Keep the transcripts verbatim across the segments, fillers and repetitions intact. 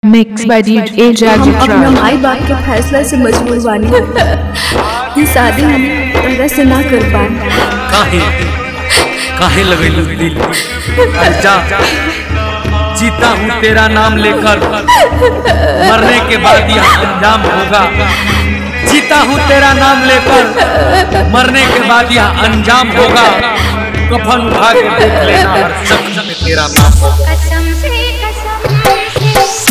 Mixed by D J हम अपना Jagdishwar. माई बाप के फैसला से मजबूर बानी ये शादी हम तोहरा से ना कर पाए। काहे काहे लगैलू दिल अरे जा जीता हूँ तेरा नाम लेकर मरने के बाद यह अंजाम होगा। जीता हूँ तेरा नाम लेकर मरने के बाद यह अंजाम होगा। कफन उठा के देख लेना हर शख्स में तेरा नाम होगा। कसम से कसम से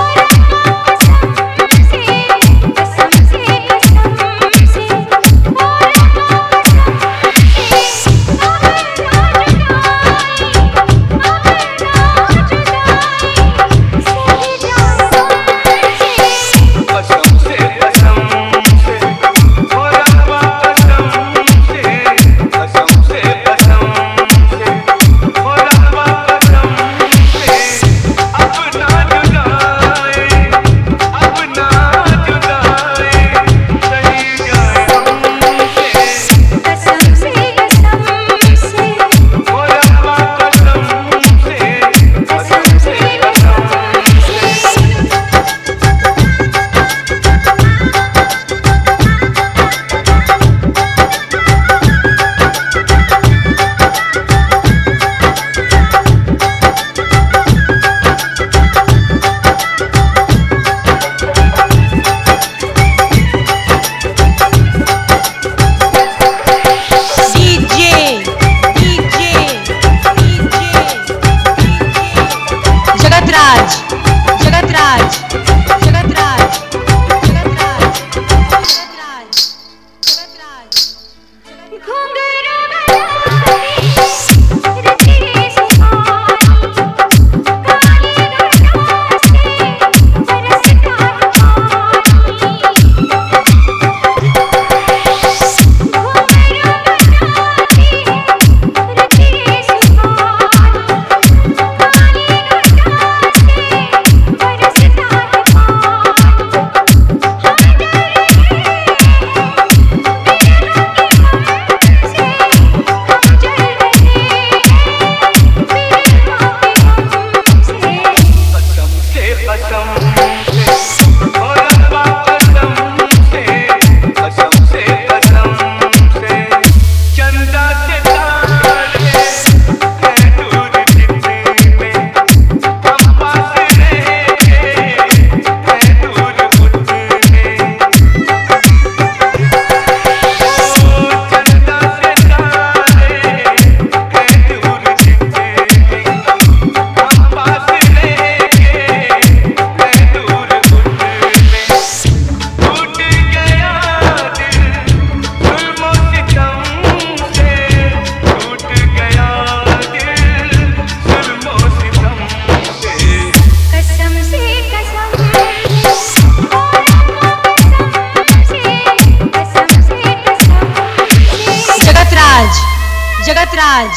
जगतराज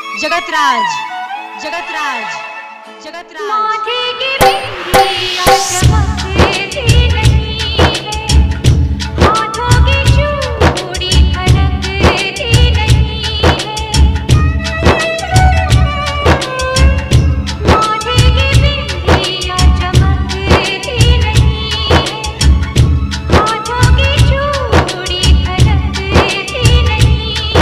जगतराज जगतराज जगतराज माथे की बिंदिया चमकती नहीं है, हाथों की चूड़ी खनकती नहीं है। माथे की बिंदिया चमकती नहीं है, हाथों की चूड़ी खनकती नहीं है।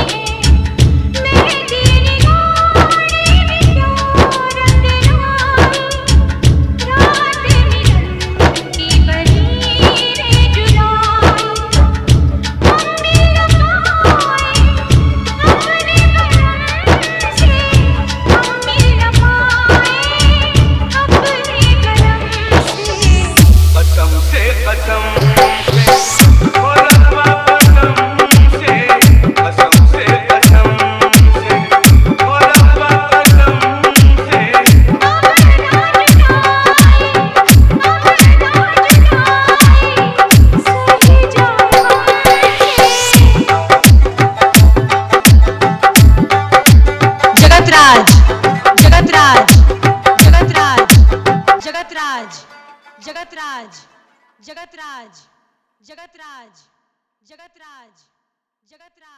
जगतराज जगतराज जगतराज जगतराज जगतराज जगतराज जगतराज जगतराज जगतराज